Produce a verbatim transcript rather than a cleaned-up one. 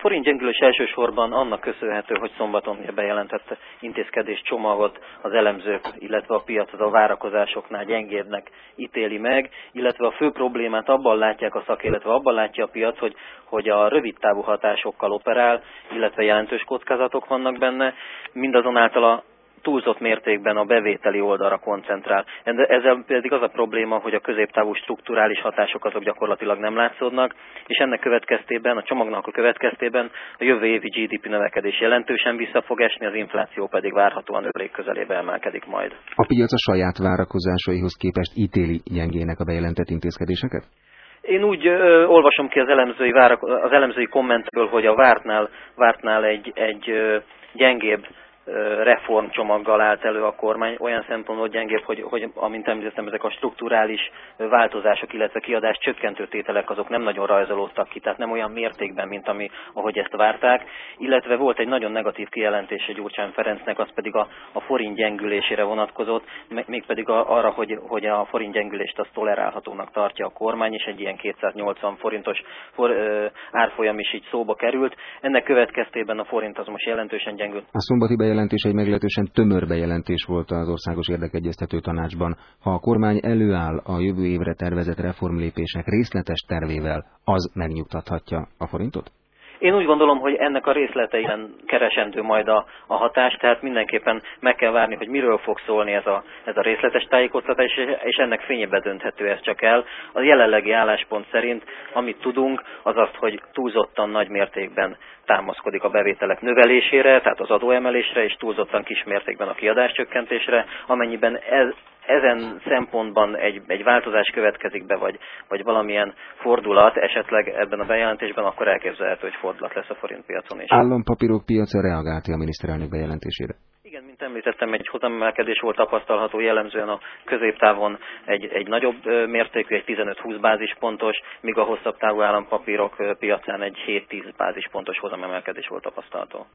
forint gyengülés elsősorban annak köszönhető, hogy szombaton bejelentett intézkedés csomagot az elemzők, illetve a piac az a várakozásoknál gyengébbnek ítéli meg, illetve a fő problémát abban látják a szak, illetve abban látja a piac, hogy, hogy a rövid távú hatásokkal operál, illetve jelentős kockázatok vannak benne, mindazonáltal a túlzott mértékben a bevételi oldalra koncentrál. Ezzel pedig az a probléma, hogy a középtávú strukturális hatások azok gyakorlatilag nem látszódnak, és ennek következtében, a csomagnak a következtében a jövő évi gé dé pé növekedés jelentősen vissza fog esni, az infláció pedig várhatóan öt közelébe emelkedik majd. A piac a saját várakozásaihoz képest ítéli gyengének a bejelentett intézkedéseket? Én úgy ö, olvasom ki az elemzői, várak, az elemzői kommentből, hogy a vártnál, vártnál egy, egy ö, gyengébb reformcsomaggal állt elő a kormány, olyan szempontból gyengébb, hogy, hogy amint említettem, ezek a strukturális változások, illetve kiadás csökkentő tételek azok nem nagyon rajzolódtak ki, tehát nem olyan mértékben, mint ami, ahogy ezt várták, illetve volt egy nagyon negatív kijelentése Gyurcsány Ferencnek, az pedig a, a forint gyengülésére vonatkozott, mégpedig a, arra, hogy, hogy a forint gyengülést azt tolerálhatónak tartja a kormány, és egy ilyen kétszáznyolcvan forintos for, ö, árfolyam is így szóba került. Ennek következtében a forint az most jelentősen gyengült. A szombati bejelentés egy meglehetősen tömör bejelentés volt az Országos Érdekegyeztető Tanácsban. Ha a kormány előáll a jövő évre tervezett reformlépések részletes tervével, az megnyugtathatja a forintot? Én úgy gondolom, hogy ennek a részleteiben keresendő majd a, a hatás, tehát mindenképpen meg kell várni, hogy miről fog szólni ez a, ez a részletes tájékoztatás, és ennek fényében dönthető ez csak el. A jelenlegi álláspont szerint, amit tudunk, az azt, hogy túlzottan nagy mértékben támaszkodik a bevételek növelésére, tehát az adóemelésre, és túlzottan kis mértékben a kiadáscsökkentésre, amennyiben ez, ezen szempontban egy, egy változás következik be, vagy, vagy valamilyen fordulat esetleg ebben a bejelentésben, akkor elképzelhető, hogy fordulat lesz a forintpiacon is. Állampapírok piaca reagált a miniszterelnök bejelentésére? Igen, mint említettem, egy hozamemelkedés volt tapasztalható, jellemzően a középtávon egy, egy nagyobb mértékű, egy tizenöt-húsz bázispontos, míg a hosszabb távú állampapírok piacán egy hét-tíz bázispontos hozamemelkedés volt tapasztalható.